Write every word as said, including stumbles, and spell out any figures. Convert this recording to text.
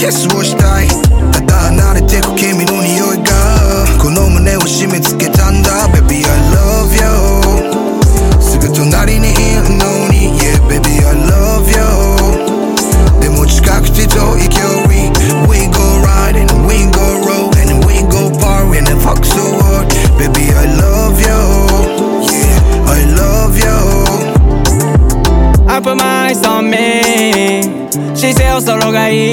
キスをしたい。ただ離れてく君の匂いがこの胸を締め付けたんだ。 Baby I love you すぐ隣にいるのに Yeah baby I love you でも近くて遠い距離 We go riding, we go rolling, we go partying and fuck so hard. Baby I love you, yeah I love you. I put my eyes on me. She said おそろがいい